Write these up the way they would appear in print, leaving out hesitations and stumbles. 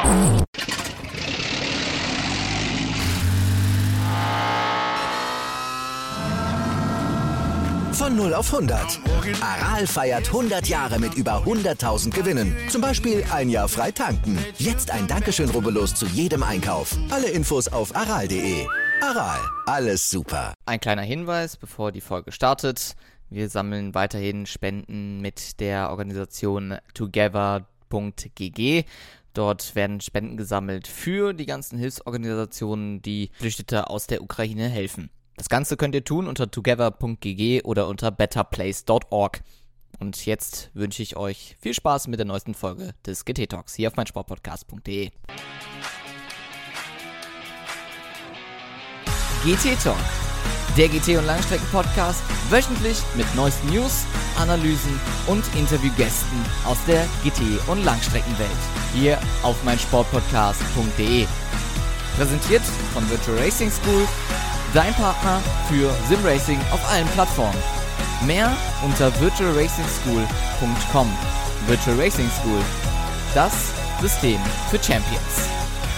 Von 0 auf 100. Aral feiert 100 Jahre mit über 100.000 Gewinnen. Zum Beispiel ein Jahr frei tanken. Jetzt ein Dankeschön, rubbellos zu jedem Einkauf. Alle Infos auf aral.de. Aral, alles super. Ein kleiner Hinweis, bevor die Folge startet. Wir sammeln weiterhin Spenden mit der Organisation together.gg. Dort werden Spenden gesammelt für die ganzen Hilfsorganisationen, die Flüchtete aus der Ukraine helfen. Das Ganze könnt ihr tun unter together.gg oder unter betterplace.org. Und jetzt wünsche ich euch viel Spaß mit der neuesten Folge des GT Talks hier auf meinsportpodcast.de. GT Talk, der GT- und Langstrecken-Podcast, wöchentlich mit neuesten News, Analysen und Interviewgästen aus der GT- und Langstreckenwelt. Hier auf meinsportpodcast.de. Präsentiert von Virtual Racing School, dein Partner für Simracing auf allen Plattformen. Mehr unter virtualracingschool.com. Virtual Racing School, das System für Champions.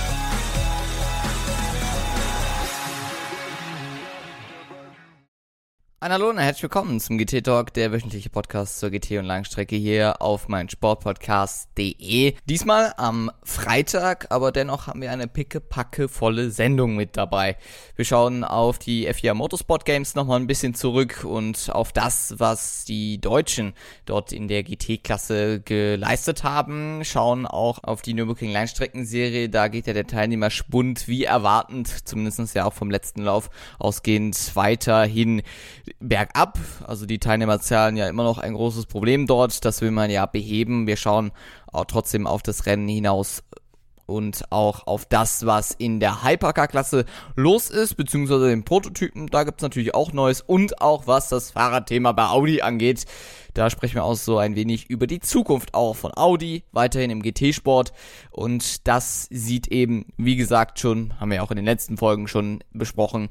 Hallo und herzlich willkommen zum GT Talk, der wöchentliche Podcast zur GT und Langstrecke hier auf meinsportpodcast.de. Diesmal am Freitag, aber dennoch haben wir eine pickepacke-volle Sendung mit dabei. Wir schauen auf die FIA Motorsport Games nochmal ein bisschen zurück und auf das, was die Deutschen dort in der GT-Klasse geleistet haben. Schauen auch auf die Nürburgring Langstreckenserie, da geht ja der Teilnehmerschwund wie erwartend, zumindest ja auch vom letzten Lauf ausgehend weiterhin bergab, also die Teilnehmerzahlen ja immer noch ein großes Problem dort, das will man ja beheben. Wir schauen auch trotzdem auf das Rennen hinaus und auch auf das, was in der Hypercar-Klasse los ist, beziehungsweise den Prototypen, da gibt's natürlich auch Neues und auch was das Fahrradthema bei Audi angeht. Da sprechen wir auch so ein wenig über die Zukunft auch von Audi, weiterhin im GT-Sport und das sieht eben, wie gesagt schon, haben wir auch in den letzten Folgen schon besprochen,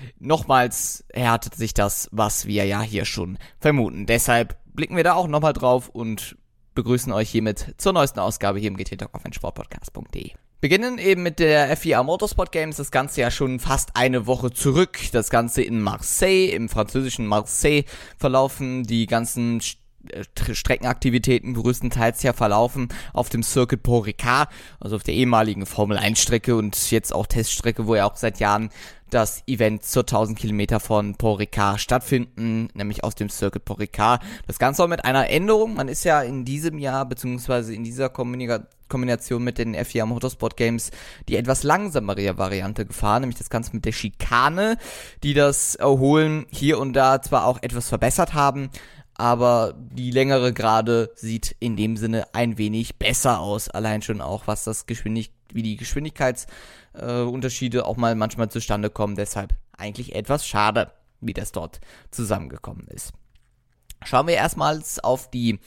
nochmals härtet sich das, was wir ja hier schon vermuten. Deshalb blicken wir da auch nochmal drauf und begrüßen euch hiermit zur neuesten Ausgabe hier im GT Talk auf meinsportpodcast.de. Beginnen eben mit der FIA Motorsport Games, das Ganze ja schon fast eine Woche zurück, das Ganze in Marseille, im französischen Marseille verlaufen die ganzen Streckenaktivitäten größtenteils ja verlaufen auf dem Circuit Paul Ricard, also auf der ehemaligen Formel-1-Strecke und jetzt auch Teststrecke, wo ja auch seit Jahren das Event zur 1000 Kilometer von Paul Ricard stattfinden, nämlich aus dem Circuit Paul Ricard. Das Ganze auch mit einer Änderung, man ist ja in diesem Jahr, beziehungsweise in dieser Kombination mit den FIA Motorsport Games die etwas langsamere Variante gefahren, nämlich das Ganze mit der Schikane, die das Erholen hier und da zwar auch etwas verbessert haben, aber die längere Gerade sieht in dem Sinne ein wenig besser aus. Allein schon auch, was das wie die Geschwindigkeitsunterschiede auch mal manchmal zustande kommen. Deshalb eigentlich etwas schade, wie das dort zusammengekommen ist. Schauen wir erstmals auf die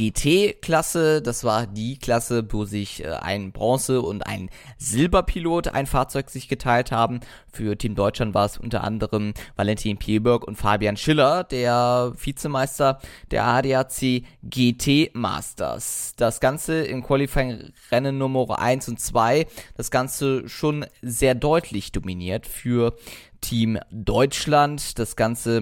GT-Klasse. Das war die Klasse, wo sich ein Bronze- und ein Silberpilot ein Fahrzeug sich geteilt haben. Für Team Deutschland war es unter anderem Valentin Pielberg und Fabian Schiller, der Vizemeister der ADAC GT Masters. Das Ganze im Qualifying-Rennen Nummer 1 und 2, das Ganze schon sehr deutlich dominiert für Team Deutschland. Das Ganze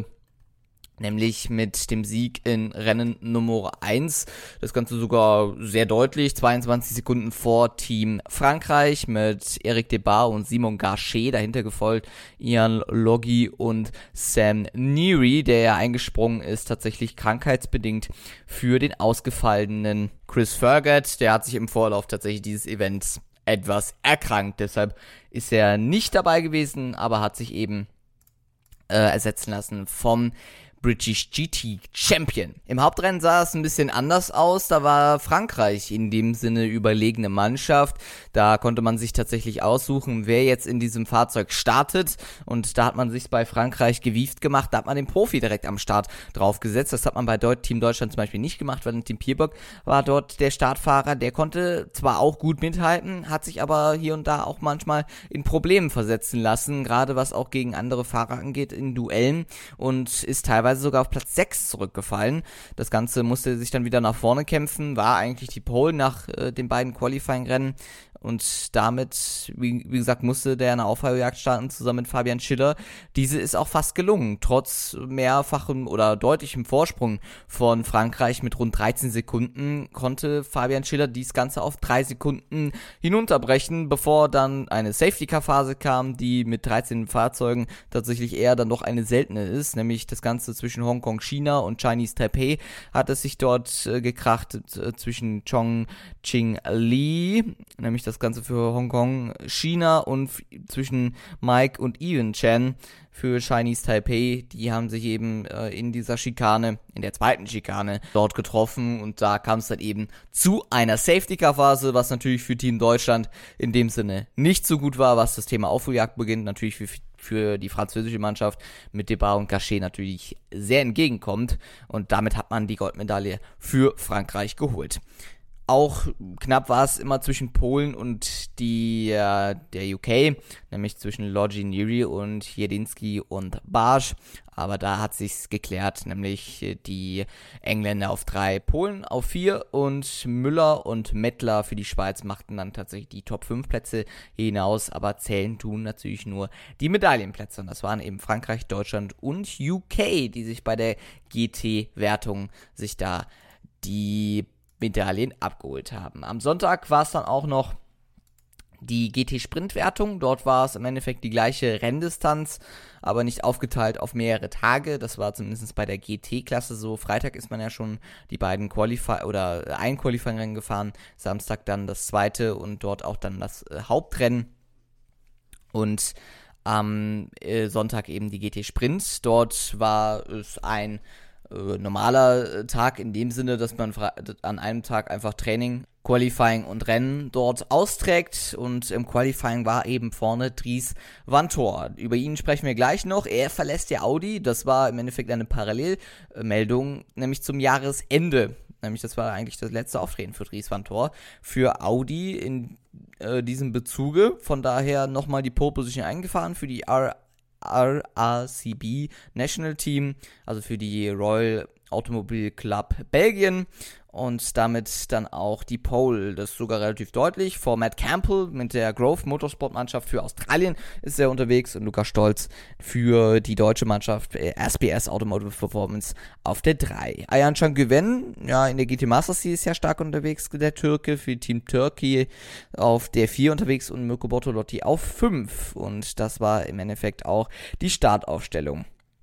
nämlich mit dem Sieg in Rennen Nummer 1. Das Ganze sogar sehr deutlich, 22 Sekunden vor Team Frankreich mit Eric Debar und Simon Garchet, dahinter gefolgt Ian Loggi und Sam Neary, der ja eingesprungen ist, tatsächlich krankheitsbedingt für den ausgefallenen Chris Fergat. Der hat sich im Vorlauf tatsächlich dieses Events etwas erkrankt, deshalb ist er nicht dabei gewesen, aber hat sich eben ersetzen lassen vom British GT Champion. Im Hauptrennen sah es ein bisschen anders aus, da war Frankreich in dem Sinne überlegene Mannschaft, da konnte man sich tatsächlich aussuchen, wer jetzt in diesem Fahrzeug startet und da hat man sich bei Frankreich gewieft gemacht, da hat man den Profi direkt am Start draufgesetzt, das hat man bei Team Deutschland zum Beispiel nicht gemacht, weil Team Pielberg war dort der Startfahrer, der konnte zwar auch gut mithalten, hat sich aber hier und da auch manchmal in Problemen versetzen lassen, gerade was auch gegen andere Fahrer angeht in Duellen und ist teilweise sogar auf Platz 6 zurückgefallen. Das Ganze musste sich dann wieder nach vorne kämpfen, war eigentlich die Pole nach den beiden Qualifying-Rennen Und damit, wie gesagt, musste der eine Aufholjagd starten zusammen mit Fabian Schiller. Diese ist auch fast gelungen. Trotz mehrfachem oder deutlichem Vorsprung von Frankreich mit rund 13 Sekunden konnte Fabian Schiller dies Ganze auf 3 Sekunden hinunterbrechen, bevor dann eine Safety-Car-Phase kam, die mit 13 Fahrzeugen tatsächlich eher dann doch eine seltene ist. Nämlich das Ganze zwischen Hongkong, China und Chinese Taipei hat es sich dort gekracht zwischen Chong Ching Li, nämlich das Ganze für Hongkong, China, und zwischen Mike und Ian Chen für Chinese Taipei. Die haben sich eben in dieser Schikane, in der zweiten Schikane, dort getroffen, und da kam es dann eben zu einer Safety-Car-Phase, was natürlich für Team Deutschland in dem Sinne nicht so gut war, was das Thema Aufholjagd beginnt, natürlich für die französische Mannschaft mit Debar und Gachet natürlich sehr entgegenkommt, und damit hat man die Goldmedaille für Frankreich geholt. Auch knapp war es immer zwischen Polen und der UK, nämlich zwischen Lodzi Niri und Jedinski und Barsz. Aber da hat sich's geklärt, nämlich die Engländer auf 3, Polen auf 4 und Müller und Mettler für die Schweiz machten dann tatsächlich die Top 5 Plätze hinaus, aber zählen tun natürlich nur die Medaillenplätze. Und das waren eben Frankreich, Deutschland und UK, die sich bei der GT-Wertung sich da die Medaillen abgeholt haben. Am Sonntag war es dann auch noch die GT-Sprintwertung. Dort war es im Endeffekt die gleiche Renndistanz, aber nicht aufgeteilt auf mehrere Tage. Das war zumindest bei der GT-Klasse so. Freitag ist man ja schon die beiden ein Qualifying-Rennen gefahren, Samstag dann das zweite und dort auch dann das Hauptrennen. Und am Sonntag eben die GT-Sprint. Dort war es ein normaler Tag in dem Sinne, dass man an einem Tag einfach Training, Qualifying und Rennen dort austrägt, und im Qualifying war eben vorne Dries Vanthoor. Über ihn sprechen wir gleich noch. Er verlässt ja Audi, das war im Endeffekt eine Parallelmeldung, nämlich zum Jahresende. Nämlich das war eigentlich das letzte Auftreten für Dries Vanthoor für Audi in diesem Bezuge. Von daher nochmal die Pole Position eingefahren für die RACB National Team, also für die Royal Automobile Club Belgien, und damit dann auch die Pole, das ist sogar relativ deutlich, vor Matt Campbell mit der Grove Motorsport Mannschaft für Australien ist er unterwegs, und Lukas Stolz für die deutsche Mannschaft SBS Automotive Performance auf der 3. Ayhancan Güven, ja, in der GT Masters ist ja stark unterwegs, der Türke, für Team Turkey auf der 4 unterwegs, und Mirko Bortolotti auf 5, und das war im Endeffekt auch die Startaufstellung.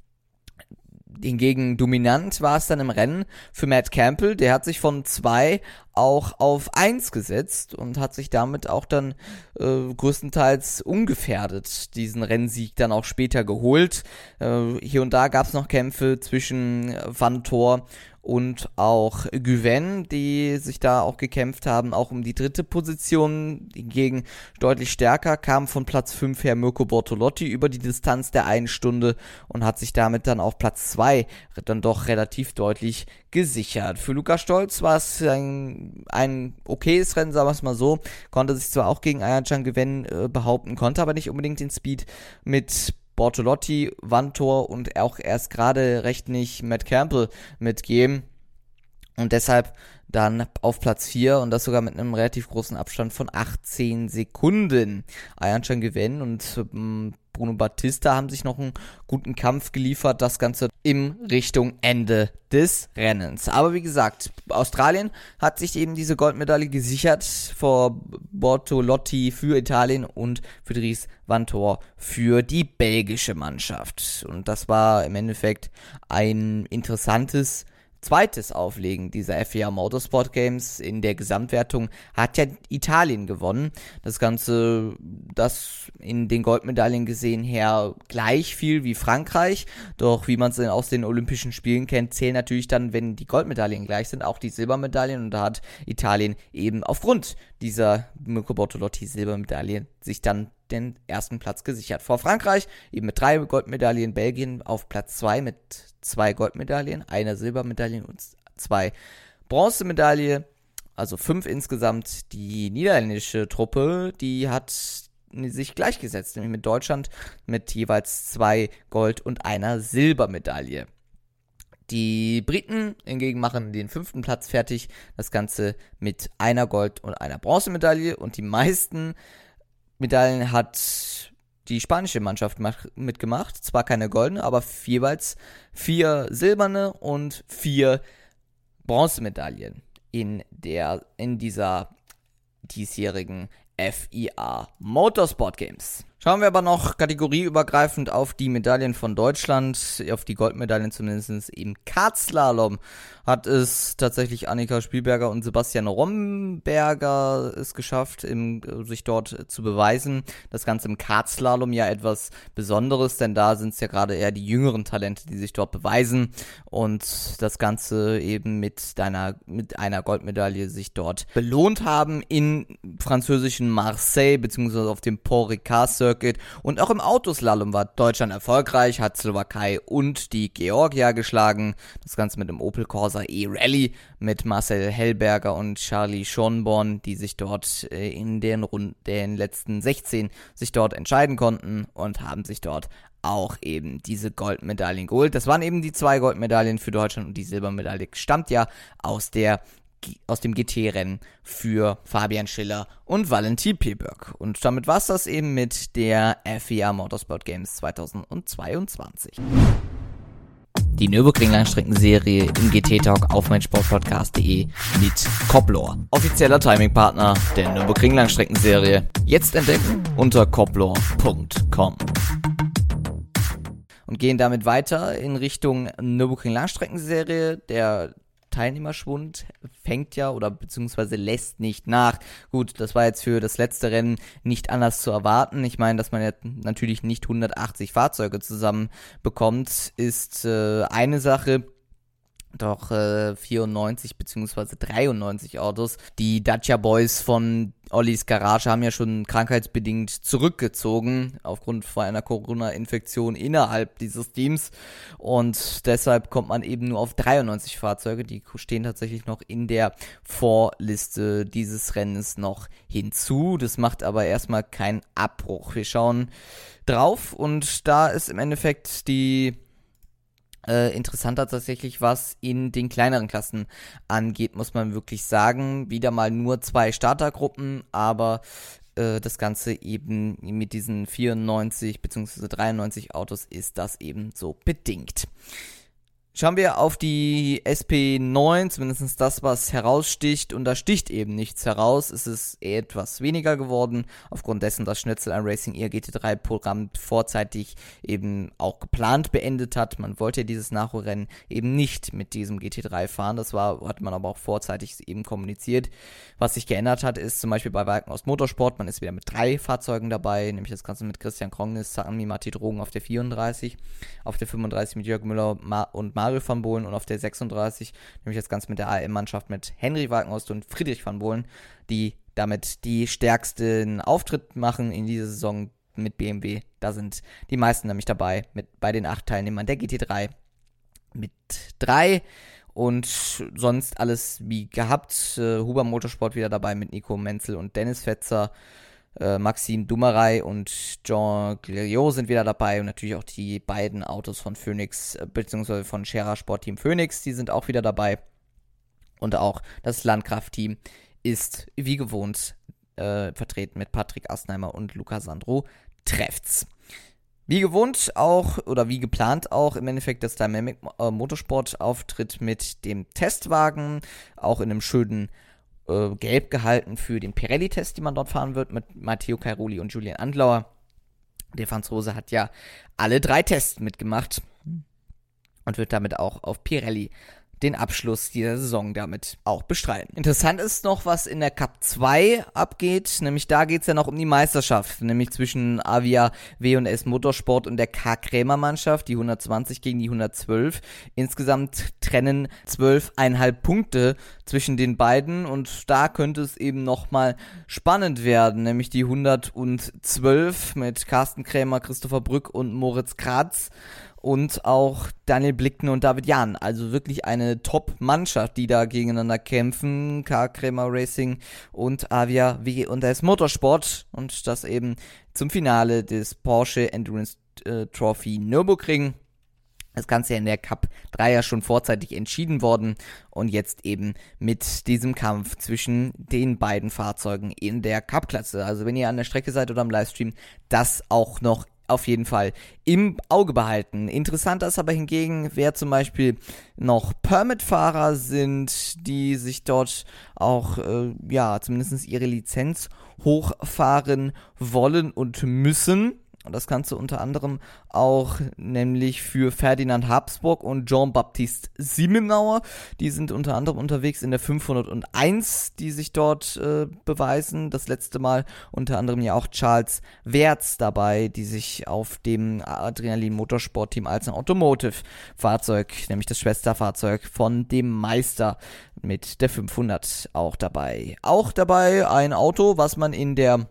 Hingegen dominant war es dann im Rennen für Matt Campbell. Der hat sich von 2 auch auf 1 gesetzt und hat sich damit auch dann größtenteils ungefährdet diesen Rennsieg dann auch später geholt. Hier und da gab es noch Kämpfe zwischen Vanthoor und auch Güven, die sich da auch gekämpft haben, auch um die 3. Position. Hingegen deutlich stärker kam von Platz 5 her Mirko Bortolotti über die Distanz der 1 Stunde und hat sich damit dann auf Platz 2 dann doch relativ deutlich gesichert. Für Lukas Stolz war es ein okayes Rennen, sagen wir es mal so. Konnte sich zwar auch gegen Ayhancan Güven behaupten, konnte aber nicht unbedingt den Speed mit Bortolotti, Vanthoor und auch erst gerade recht nicht Matt Campbell mitgeben, und deshalb dann auf Platz 4, und das sogar mit einem relativ großen Abstand von 18 Sekunden. Ayhancan Güven und Bruno Battista haben sich noch einen guten Kampf geliefert, das Ganze in Richtung Ende des Rennens. Aber wie gesagt, Australien hat sich eben diese Goldmedaille gesichert vor Bortolotti für Italien und für Dries Vanthoor für die belgische Mannschaft. Und das war im Endeffekt ein interessantes zweites Auflegen dieser FIA Motorsport Games. In der Gesamtwertung hat ja Italien gewonnen. Das Ganze, das in den Goldmedaillen gesehen her gleich viel wie Frankreich. Doch wie man es aus den Olympischen Spielen kennt, zählen natürlich dann, wenn die Goldmedaillen gleich sind, auch die Silbermedaillen. Und da hat Italien eben aufgrund dieser Mirko Bortolotti Silbermedaille sich dann den ersten Platz gesichert. Vor Frankreich eben mit 3 Goldmedaillen, Belgien auf Platz 2 mit 2 Goldmedaillen, 1 Silbermedaille und 2 Bronzemedaille, also 5 insgesamt. Die niederländische Truppe, die hat sich gleichgesetzt, nämlich mit Deutschland mit jeweils 2 Gold- und 1 Silbermedaille. Die Briten hingegen machen den 5. Platz fertig, das Ganze mit einer Gold- und einer Bronzemedaille, und die meisten Medaillen hat die spanische Mannschaft mitgemacht, zwar keine goldene, aber jeweils 4 silberne und 4 Bronzemedaillen in dieser diesjährigen FIA Motorsport Games. Schauen wir aber noch kategorieübergreifend auf die Medaillen von Deutschland, auf die Goldmedaillen zumindest im Kartslalom. Hat es tatsächlich Annika Spielberger und Sebastian Romberger es geschafft, sich dort zu beweisen. Das Ganze im Kartslalom ja etwas Besonderes, denn da sind es ja gerade eher die jüngeren Talente, die sich dort beweisen, und das Ganze eben mit einer Goldmedaille sich dort belohnt haben in französischen Marseille bzw. auf dem Port Ricard Circuit. Und auch im Autoslalom war Deutschland erfolgreich, hat Slowakei und die Georgier geschlagen. Das Ganze mit dem Opel Corsa E-Rally mit Marcel Hellberger und Charlie Schonborn, die sich dort in den letzten 16 sich dort entscheiden konnten und haben sich dort auch eben diese Goldmedaillen geholt. Das waren eben die 2 Goldmedaillen für Deutschland, und die Silbermedaille stammt ja aus dem GT-Rennen für Fabian Schiller und Valentin Pieberg. Und damit war es das eben mit der FIA Motorsport Games 2022. Die Nürburgring-Langstreckenserie im GT-Talk auf meinsportpodcast.de mit Coblor. Offizieller Timing-Partner der Nürburgring-Langstreckenserie. Jetzt entdecken unter coblor.com. Und gehen damit weiter in Richtung Nürburgring-Langstreckenserie. Der Teilnehmerschwund fängt ja oder beziehungsweise lässt nicht nach. Gut, das war jetzt für das letzte Rennen nicht anders zu erwarten. Ich meine, dass man jetzt natürlich nicht 180 Fahrzeuge zusammen bekommt, ist eine Sache. Doch 94 bzw. 93 Autos. Die Dacia Boys von Ollis Garage haben ja schon krankheitsbedingt zurückgezogen, aufgrund von einer Corona-Infektion innerhalb dieses Teams. Und deshalb kommt man eben nur auf 93 Fahrzeuge. Die stehen tatsächlich noch in der Vorliste dieses Rennens noch hinzu. Das macht aber erstmal keinen Abbruch. Wir schauen drauf, und da ist im Endeffekt die interessanter tatsächlich, was in den kleineren Klassen angeht, muss man wirklich sagen. Wieder mal nur 2 Startergruppen, aber das Ganze eben mit diesen 94 bzw. 93 Autos ist das eben so bedingt. Schauen wir auf die SP9, zumindest das, was heraussticht, und da sticht eben nichts heraus. Es ist etwas weniger geworden, aufgrund dessen, dass Schnitzel ein Racing ihr GT3-Programm vorzeitig eben auch geplant beendet hat. Man wollte ja dieses Nachholrennen eben nicht mit diesem GT3 fahren, hat man aber auch vorzeitig eben kommuniziert. Was sich geändert hat, ist zum Beispiel bei Walkenhorst Motorsport, man ist wieder mit 3 Fahrzeugen dabei, nämlich das Ganze mit Christian Krongnis, Sami Matti Drogen auf der 34, auf der 35 mit Jörg Müller und Mario van Bohlen, und auf der 36, nämlich das Ganze mit der AM-Mannschaft mit Henry Walkenhorst und Friedrich van Bohlen, die damit die stärksten Auftritt machen in dieser Saison mit BMW. Da sind die meisten nämlich dabei, bei den 8 Teilnehmern der GT3 mit 3. Und sonst alles wie gehabt. Huber Motorsport wieder dabei mit Nico Menzel und Dennis Fetzer. Maxime Dumarey und Jean Glériot sind wieder dabei, und natürlich auch die beiden Autos von Phoenix, beziehungsweise von Scherer Sportteam Phoenix, die sind auch wieder dabei. Und auch das Landkraft-Team ist wie gewohnt vertreten mit Patrick Asnheimer und Luca Sandro Trefts. Wie gewohnt auch, oder wie geplant auch, im Endeffekt das Dynamic Motorsport Auftritt mit dem Testwagen, auch in einem schönen gelb gehalten für den Pirelli-Test, den man dort fahren wird, mit Matteo Cairoli und Julian Andlauer. Der Franzose hat ja alle 3 Tests mitgemacht und wird damit auch auf Pirelli den Abschluss dieser Saison damit auch bestreiten. Interessant ist noch, was in der Cup 2 abgeht, nämlich da geht es ja noch um die Meisterschaft, nämlich zwischen Avia W&S Motorsport und der K. Krämer Mannschaft, die 120 gegen die 112. Insgesamt trennen 12,5 Punkte zwischen den beiden, und da könnte es eben nochmal spannend werden, nämlich die 112 mit Carsten Krämer, Christopher Brück und Moritz Kratz. Und auch Daniel Blickner und David Jahn. Also wirklich eine Top-Mannschaft, die da gegeneinander kämpfen. K. Krämer Racing und Avia W&S Motorsport. Und das eben zum Finale des Porsche Endurance Trophy Nürburgring. Das Ganze ja in der Cup 3 ja schon vorzeitig entschieden worden und jetzt eben mit diesem Kampf zwischen den beiden Fahrzeugen in der Cup-Klasse. Also wenn ihr an der Strecke seid oder am Livestream, das auch noch auf jeden Fall im Auge behalten. Interessanter ist aber hingegen, wer zum Beispiel noch Permit-Fahrer sind, die sich dort auch, zumindest ihre Lizenz hochfahren wollen und müssen. Und das Ganze unter anderem auch nämlich für Ferdinand Habsburg und Jean-Baptiste Simenauer. Die sind unter anderem unterwegs in der 501, die sich dort beweisen. Das letzte Mal unter anderem ja auch Charles Wertz dabei, die sich auf dem Adrenalin Motorsport-Team als ein Automotive-Fahrzeug, nämlich das Schwesterfahrzeug von dem Meister mit der 500 auch dabei. Auch dabei ein Auto, was man in der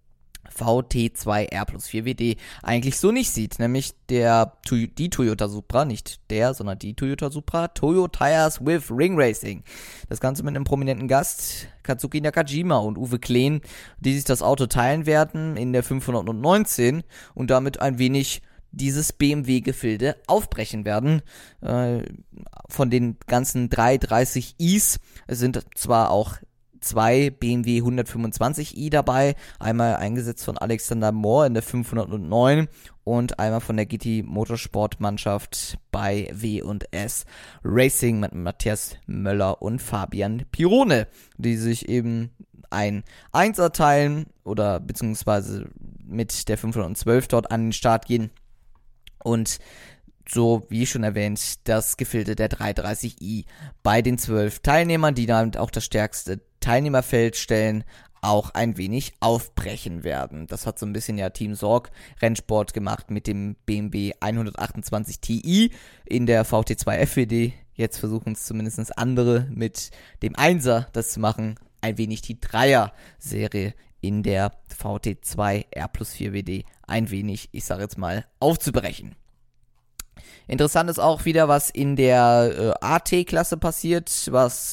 VT2R plus 4WD eigentlich so nicht sieht, nämlich die Toyota Supra, nicht der, sondern die Toyota Supra, Toyo Tires with Ring Racing. Das Ganze mit einem prominenten Gast, Katsuki Nakajima und Uwe Kleen, die sich das Auto teilen werden in der 519 und damit ein wenig dieses BMW-Gefilde aufbrechen werden. Von den ganzen 330i's sind zwar auch 2 BMW 125i dabei, einmal eingesetzt von Alexander Mohr in der 509 und einmal von der GT Motorsport Mannschaft bei W&S Racing mit Matthias Möller und Fabian Pirone, die sich eben ein 1er teilen oder beziehungsweise mit der 512 dort an den Start gehen und so, wie schon erwähnt, das Gefilde der 330i bei den 12 Teilnehmern, die damit auch das stärkste Teilnehmerfeld stellen, auch ein wenig aufbrechen werden. Das hat so ein bisschen ja Team Sorg Rennsport gemacht mit dem BMW 128 Ti in der VT2 FWD. Jetzt versuchen es zumindest andere mit dem 1er das zu machen, ein wenig die 3er-Serie in der VT2 R plus 4WD ein wenig, ich sage jetzt mal, aufzubrechen. Interessant ist auch wieder, was in der AT-Klasse passiert, was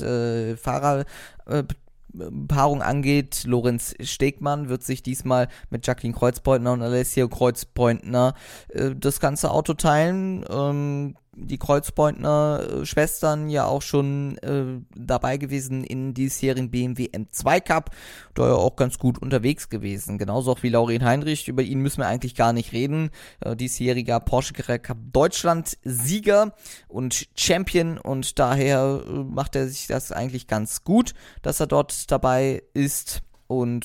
Fahrerpaarung angeht. Lorenz Stegmann wird sich diesmal mit Jacqueline Kreuzbeutner und Alessio Kreuzbeutner das ganze Auto teilen. Die Kreuzbeutner Schwestern ja auch schon dabei gewesen in diesjährigen BMW M2 Cup, da ja auch ganz gut unterwegs gewesen. Genauso auch wie Laurin Heinrich, über ihn müssen wir eigentlich gar nicht reden. Diesjähriger Porsche Carrera Cup Deutschland Sieger und Champion und daher macht er sich das eigentlich ganz gut, dass er dort dabei ist. Und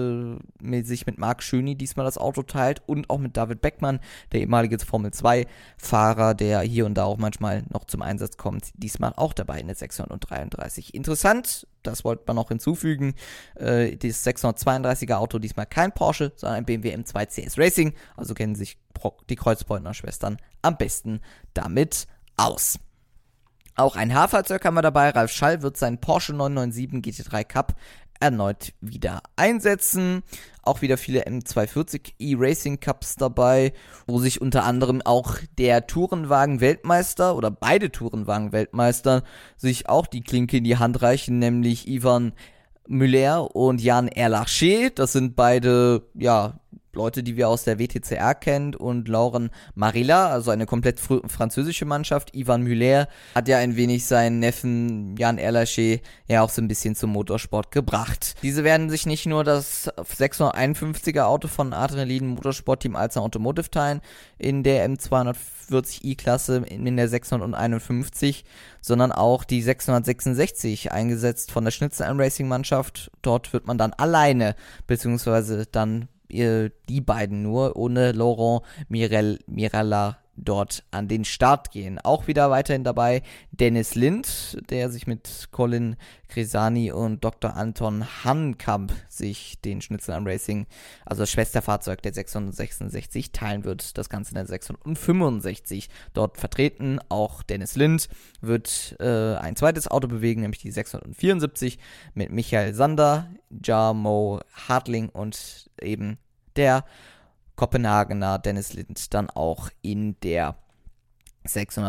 sich mit Marc Schöni diesmal das Auto teilt und auch mit David Beckmann, der ehemalige Formel-2-Fahrer, der hier und da auch manchmal noch zum Einsatz kommt, diesmal auch dabei in der 633. Interessant, das wollte man noch hinzufügen, das 632er Auto diesmal kein Porsche, sondern ein BMW M2 CS Racing, also kennen sich die Kreuzbeutner Schwestern am besten damit aus. Auch ein H-Fahrzeug haben wir dabei, Ralf Schall wird seinen Porsche 997 GT3 Cup erneut wieder einsetzen. Auch wieder viele M240 E-Racing Cups dabei, wo sich unter anderem auch der Tourenwagen-Weltmeister oder beide Tourenwagen-Weltmeister sich auch die Klinke in die Hand reichen, nämlich Ivan Müller und Jan Erlaché. Das sind beide, Leute, die wir aus der WTCR kennen, und Lauren Marilla, also eine komplett französische Mannschaft. Ivan Müller hat ja ein wenig seinen Neffen Jan Erlaché ja auch so ein bisschen zum Motorsport gebracht. Diese werden sich nicht nur das 651er Auto von Adrenalin Motorsport Team Alzner Automotive teilen in der M240i Klasse in der 651, sondern auch die 666 eingesetzt von der Schnitzel Racing Mannschaft. Dort wird man dann alleine, beziehungsweise dann die beiden nur, ohne Laurent Mirella dort an den Start gehen. Auch wieder weiterhin dabei Dennis Lind, der sich mit Colin Grisani und Dr. Anton Hankamp sich den Schnitzel am Racing, also das Schwesterfahrzeug der 666, teilen wird. Das Ganze in der 665 dort vertreten. Auch Dennis Lind wird ein zweites Auto bewegen, nämlich die 674 mit Michael Sander, Jarmo Hartling und eben der Kopenhagener Dennis Lind dann auch in der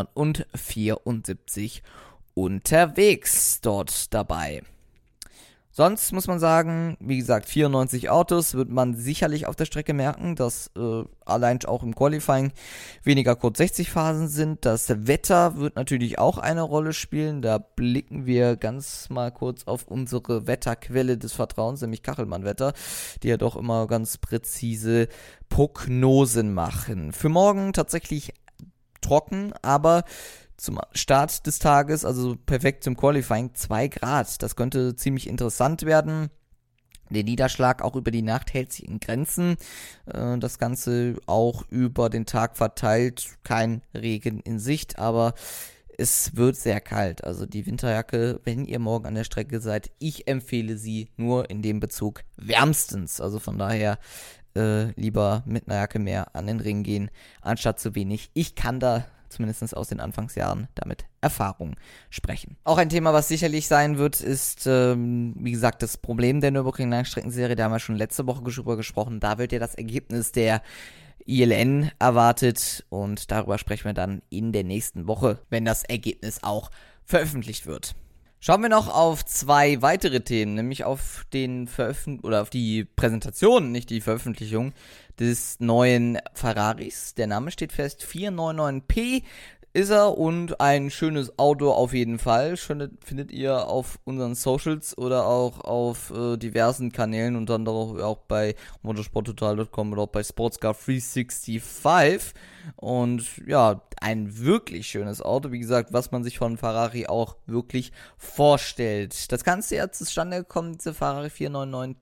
674 unterwegs dort dabei. Sonst muss man sagen, wie gesagt, 94 Autos wird man sicherlich auf der Strecke merken, dass allein auch im Qualifying weniger Code 60 Phasen sind. Das Wetter wird natürlich auch eine Rolle spielen. Da blicken wir ganz mal kurz auf unsere Wetterquelle des Vertrauens, nämlich Kachelmann-Wetter, die ja doch immer ganz präzise Prognosen machen. Für morgen tatsächlich trocken, aber zum Start des Tages, also perfekt zum Qualifying, 2 Grad. Das könnte ziemlich interessant werden. Der Niederschlag auch über die Nacht hält sich in Grenzen. Das Ganze auch über den Tag verteilt. Kein Regen in Sicht, aber es wird sehr kalt. Also die Winterjacke, wenn ihr morgen an der Strecke seid, ich empfehle sie nur in dem Bezug wärmstens. Also von daher lieber mit einer Jacke mehr an den Ring gehen, anstatt zu wenig. Ich kann da zumindest aus den Anfangsjahren damit Erfahrung sprechen. Auch ein Thema, was sicherlich sein wird, ist, wie gesagt, das Problem der Nürburgring-Langstreckenserie. Da haben wir schon letzte Woche drüber gesprochen. Da wird ja das Ergebnis der ILN erwartet und darüber sprechen wir dann in der nächsten Woche, wenn das Ergebnis auch veröffentlicht wird. Schauen wir noch auf 2 weitere Themen, nämlich auf auf die Präsentation, nicht die Veröffentlichung des neuen Ferraris. Der Name steht fest, 499P ist er und ein schönes Auto auf jeden Fall. Findet ihr auf unseren Socials oder auch auf diversen Kanälen und dann auch bei motorsporttotal.com oder auch bei Sportscar 365. Und ja, ein wirklich schönes Auto, wie gesagt, was man sich von Ferrari auch wirklich vorstellt. Das Ganze ja zustande gekommen, diese Ferrari 499P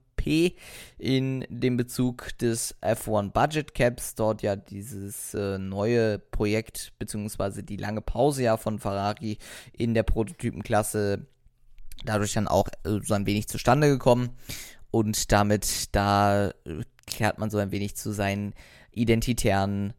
in dem Bezug des F1 Budget Caps, dort ja dieses neue Projekt beziehungsweise die lange Pause ja von Ferrari in der Prototypenklasse dadurch dann auch so ein wenig zustande gekommen und damit da kehrt man so ein wenig zu seinen identitären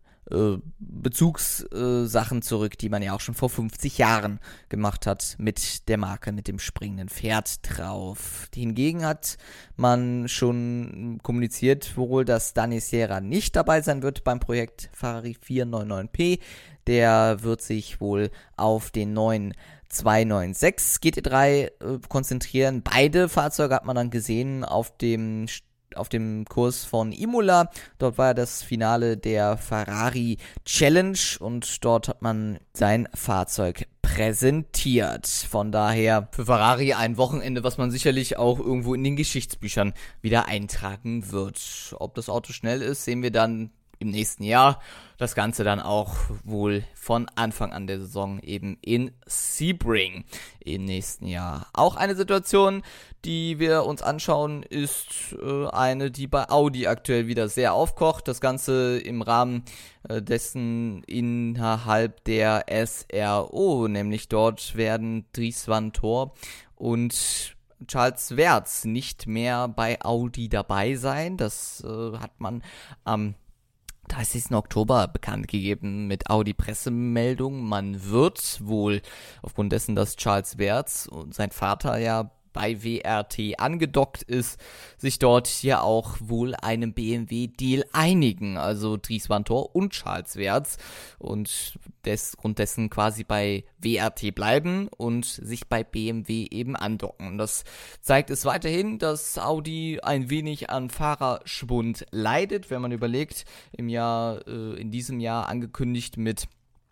Bezugssachen zurück, die man ja auch schon vor 50 Jahren gemacht hat mit der Marke, mit dem springenden Pferd drauf. Hingegen hat man schon kommuniziert wohl, dass Dani Serra nicht dabei sein wird beim Projekt Ferrari 499P. Der wird sich wohl auf den neuen 296 GT3 konzentrieren. Beide Fahrzeuge hat man dann gesehen auf dem Kurs von Imola. Dort war ja das Finale der Ferrari Challenge und dort hat man sein Fahrzeug präsentiert. Von daher für Ferrari ein Wochenende, was man sicherlich auch irgendwo in den Geschichtsbüchern wieder eintragen wird. Ob das Auto schnell ist, sehen wir dann im nächsten Jahr. Das Ganze dann auch wohl von Anfang an der Saison eben in Sebring im nächsten Jahr. Auch eine Situation, die wir uns anschauen, ist eine, die bei Audi aktuell wieder sehr aufkocht. Das Ganze im Rahmen dessen innerhalb der SRO, nämlich dort werden Dries Vanthoor und Charles Weerts nicht mehr bei Audi dabei sein. Das hat man am 30. Oktober bekannt gegeben mit Audi-Pressemeldung. Man wird wohl aufgrund dessen, dass Charles Weerts und sein Vater ja bei WRT angedockt ist, sich dort ja auch wohl einem BMW-Deal einigen. Also Dries Vanthoor und Charles Weerts und aufgrund dessen quasi bei WRT bleiben und sich bei BMW eben andocken. Das zeigt es weiterhin, dass Audi ein wenig an Fahrerschwund leidet, wenn man überlegt, in diesem Jahr angekündigt mit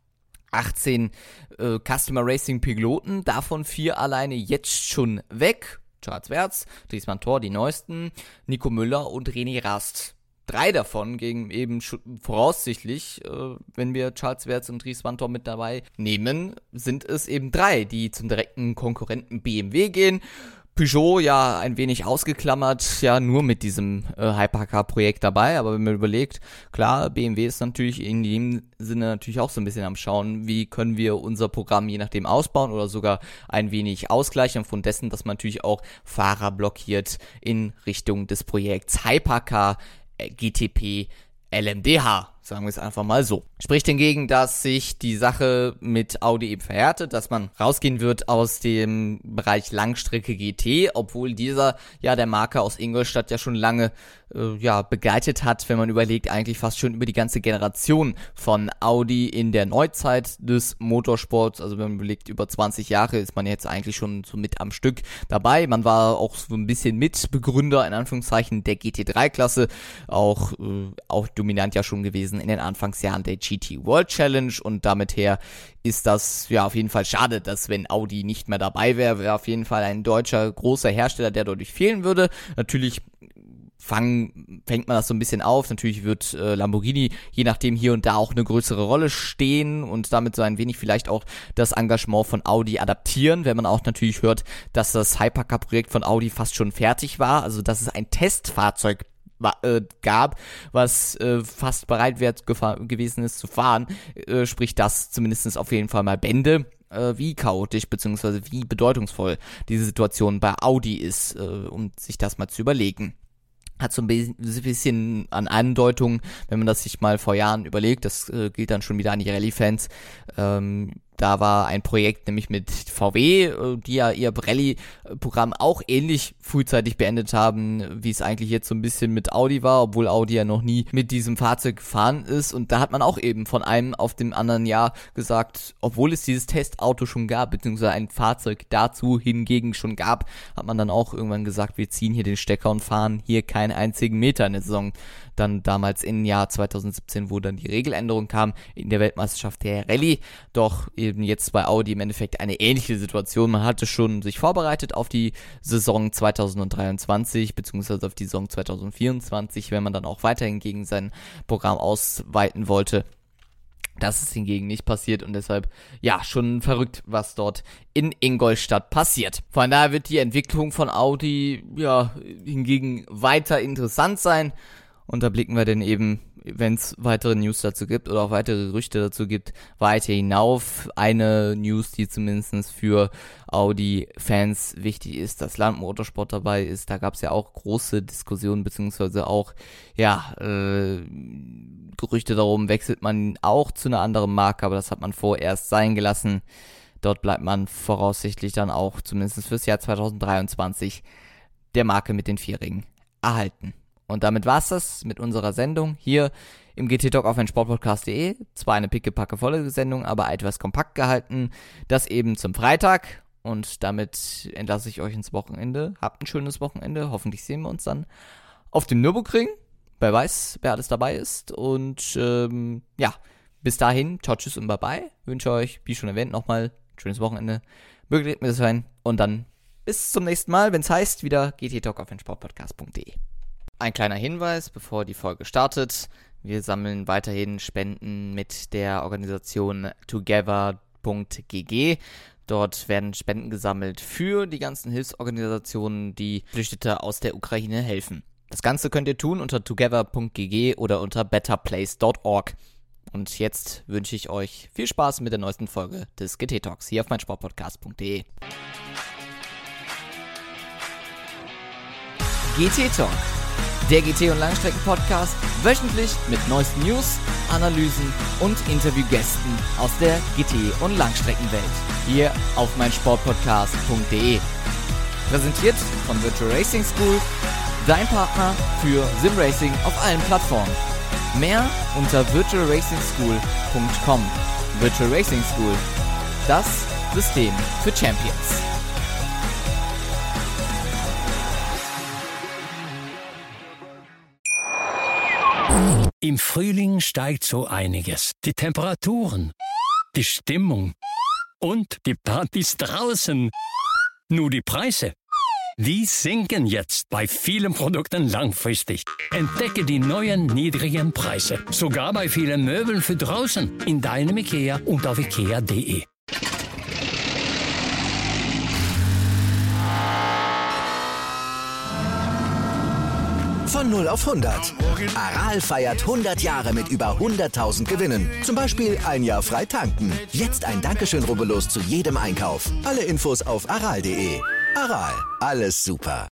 18 Customer Racing Piloten, davon 4 alleine jetzt schon weg. Charles Weerts, Dries Vanthoor, die neuesten, Nico Müller und René Rast. 3 davon gegen eben voraussichtlich, wenn wir Charles Weerts und Dries Vanthoor mit dabei nehmen, sind es eben 3, die zum direkten Konkurrenten BMW gehen. Peugeot ja ein wenig ausgeklammert, ja nur mit diesem Hypercar-Projekt dabei, aber wenn man überlegt, klar, BMW ist natürlich in dem Sinne natürlich auch so ein bisschen am Schauen, wie können wir unser Programm je nachdem ausbauen oder sogar ein wenig ausgleichen von dessen, dass man natürlich auch Fahrer blockiert in Richtung des Projekts Hypercar GTP LMDH, sagen wir es einfach mal so. Spricht hingegen, dass sich die Sache mit Audi eben verhärtet, dass man rausgehen wird aus dem Bereich Langstrecke GT, obwohl dieser ja der Marke aus Ingolstadt ja schon lange begleitet hat, wenn man überlegt, eigentlich fast schon über die ganze Generation von Audi in der Neuzeit des Motorsports. Also wenn man überlegt, über 20 Jahre ist man jetzt eigentlich schon so mit am Stück dabei. Man war auch so ein bisschen Mitbegründer, in Anführungszeichen, der GT3-Klasse, auch dominant ja schon gewesen in den Anfangsjahren der GT World Challenge, und damit her ist das ja auf jeden Fall schade, dass wenn Audi nicht mehr dabei wäre auf jeden Fall ein deutscher großer Hersteller, der dadurch fehlen würde. Natürlich fängt man das so ein bisschen auf. Natürlich wird Lamborghini je nachdem hier und da auch eine größere Rolle stehen und damit so ein wenig vielleicht auch das Engagement von Audi adaptieren, wenn man auch natürlich hört, dass das Hypercar-Projekt von Audi fast schon fertig war, also dass es ein Testfahrzeug gab, was fast bereit gewesen ist zu fahren, spricht das zumindest auf jeden Fall mal Bände, wie chaotisch bzw. wie bedeutungsvoll diese Situation bei Audi ist, um sich das mal zu überlegen. Hat so ein bisschen an Andeutung, wenn man das sich mal vor Jahren überlegt, das gilt dann schon wieder an die Rallye-Fans, da war ein Projekt nämlich mit VW, die ja ihr Rallye-Programm auch ähnlich frühzeitig beendet haben, wie es eigentlich jetzt so ein bisschen mit Audi war, obwohl Audi ja noch nie mit diesem Fahrzeug gefahren ist. Und da hat man auch eben von einem auf dem anderen Jahr gesagt, obwohl es dieses Testauto schon gab, beziehungsweise ein Fahrzeug dazu hingegen schon gab, hat man dann auch irgendwann gesagt, wir ziehen hier den Stecker und fahren hier keinen einzigen Meter in der Saison. Dann damals im Jahr 2017, wo dann die Regeländerung kam in der Weltmeisterschaft der Rallye, doch eben jetzt bei Audi im Endeffekt eine ähnliche Situation. Man hatte schon sich vorbereitet auf die Saison 2023 beziehungsweise auf die Saison 2024, wenn man dann auch weiterhin gegen sein Programm ausweiten wollte. Das ist hingegen nicht passiert und deshalb, ja, schon verrückt, was dort in Ingolstadt passiert. Von daher wird die Entwicklung von Audi, ja, hingegen weiter interessant sein. Und da blicken wir dann eben, wenn es weitere News dazu gibt oder auch weitere Gerüchte dazu gibt, weiter hinauf. Eine News, die zumindest für Audi-Fans wichtig ist, dass Land Motorsport dabei ist. Da gab es ja auch große Diskussionen, beziehungsweise auch, Gerüchte darum, wechselt man auch zu einer anderen Marke, aber das hat man vorerst sein gelassen. Dort bleibt man voraussichtlich dann auch, zumindest fürs Jahr 2023, der Marke mit den 4 Ringen erhalten. Und damit war's das mit unserer Sendung hier im GT-Talk auf meinsportpodcast.de. Zwar eine pickepackevolle Sendung, aber etwas kompakt gehalten. Das eben zum Freitag. Und damit entlasse ich euch ins Wochenende. Habt ein schönes Wochenende. Hoffentlich sehen wir uns dann auf dem Nürburgring. Wer weiß, wer alles dabei ist. Und bis dahin, ciao, tschüss und bye-bye. Wünsche euch, wie schon erwähnt, nochmal ein schönes Wochenende. Mögt mir das sein. Und dann bis zum nächsten Mal, wenn es heißt, wieder GT-Talk auf meinsportpodcast.de. Ein kleiner Hinweis, bevor die Folge startet. Wir sammeln weiterhin Spenden mit der Organisation together.gg. Dort werden Spenden gesammelt für die ganzen Hilfsorganisationen, die Flüchtete aus der Ukraine helfen. Das Ganze könnt ihr tun unter together.gg oder unter betterplace.org. Und jetzt wünsche ich euch viel Spaß mit der neuesten Folge des GT-Talks hier auf meinsportpodcast.de. GT-Talk. Der GT- und Langstrecken-Podcast, wöchentlich mit neuesten News, Analysen und Interviewgästen aus der GT- und Langstreckenwelt. Hier auf meinsportpodcast.de. Präsentiert von Virtual Racing School, dein Partner für Simracing auf allen Plattformen. Mehr unter virtualracingschool.com. Virtual Racing School, das System für Champions. Im Frühling steigt so einiges. Die Temperaturen, die Stimmung und die Partys draußen. Nur die Preise, die sinken jetzt bei vielen Produkten langfristig. Entdecke die neuen niedrigen Preise. Sogar bei vielen Möbeln für draußen. In deinem IKEA und auf ikea.de. Von 0 auf 100. Aral feiert 100 Jahre mit über 100.000 Gewinnen. Zum Beispiel ein Jahr frei tanken. Jetzt ein Dankeschön, rubbellos zu jedem Einkauf. Alle Infos auf aral.de. Aral, alles super.